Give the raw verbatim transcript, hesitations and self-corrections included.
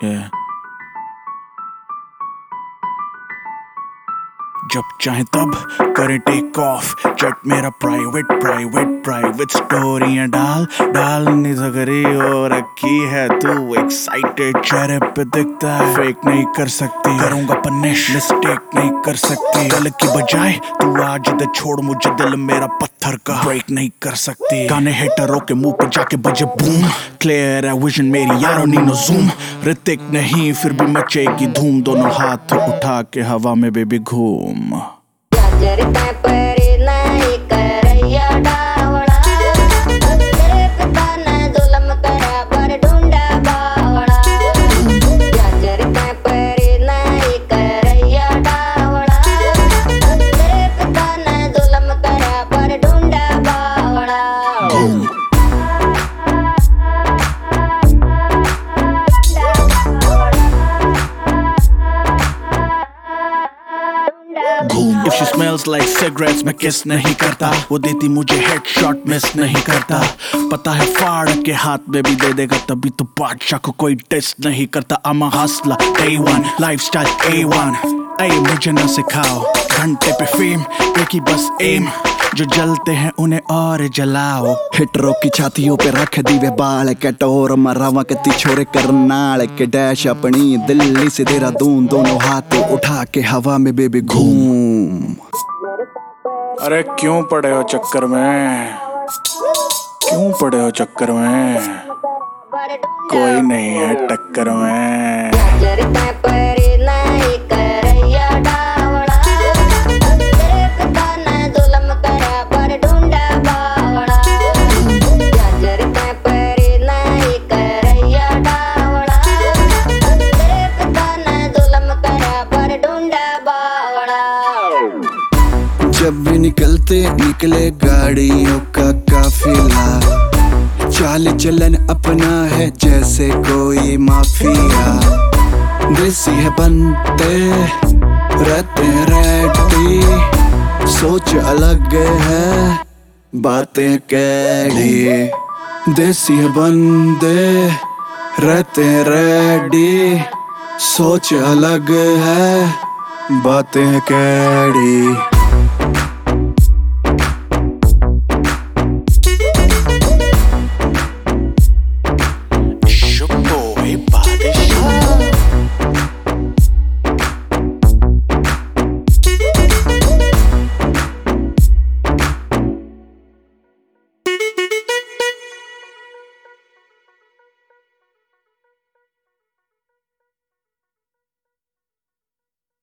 Yeah. जब चाहे तब करें टेक ऑफ, जेट मेरा प्राइवेट प्राइवेट प्राइवेट स्टोरियां डाल डालने सकरी हो रखी है तू एक्साइटेड चेहरे पे दिखता है, फेक नहीं कर सकती, करूंगा पनिश मिस्टेक नहीं कर सकती, कल की बजाय तू आज दे छोड़ मुझे, दिल मेरा पत्थर का ब्रेक नहीं कर सकती, गाने हेटरों के मुंह पे जाके बजे बूम, क्लियर है विजन मेरी यारों नीनो जूम, ऋतिक नहीं फिर भी मचेगी धूम, दोनों हाथ उठा के हवा में बेबी घूम। If she smells like cigarettes मैं किस नहीं करता, वो देती मुझे हेडशॉट मिस नहीं करता, पता है फाड़ के हाथ में भी दे देगा, तभी तो बादशाह को कोई टेस्ट नहीं करता। I'm a hustler, day one, lifestyle A one, ऐ मुझे ना सिखाओ, घंटे पे फेम एक ही बस एम, जो जलते हैं उन्हें और जलाओ, हिटरों की छातियों पे रख दीवे बाल के टोर मरावा के तिछोरे करनाल के डैश अपनी दिल्ली से देहरादून, दोनों हाथ उठा के हवा में बेबी घूम। अरे क्यों पड़े हो चक्कर में, क्यों पड़े हो चक्कर में, कोई नहीं है टक्कर में। जब भी निकलते निकले गाड़ियों का काफिला, चाल चलन अपना है जैसे कोई माफिया, देसी है बनते रहते हैं रेडी, सोच अलग है बातें कैडी, देसी है बंदे रहते हैं रेडी, सोच अलग है बातें कैडी।